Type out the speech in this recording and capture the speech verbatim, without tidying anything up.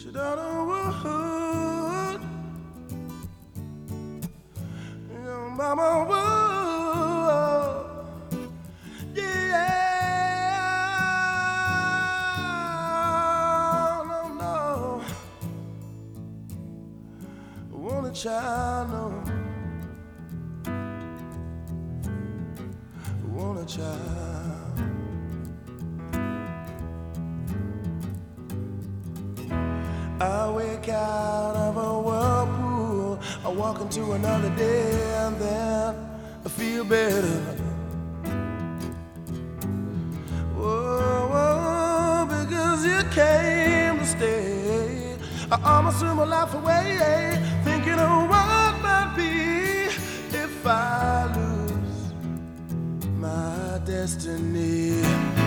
down the wood, young mama wood, yeah, no, no, I want a child, no, I want a child. I wake out of a whirlpool, I walk into another day, and then I feel better. Whoa, whoa, because you came to stay. I almost threw my life away, thinking of what might be if I lose my destiny.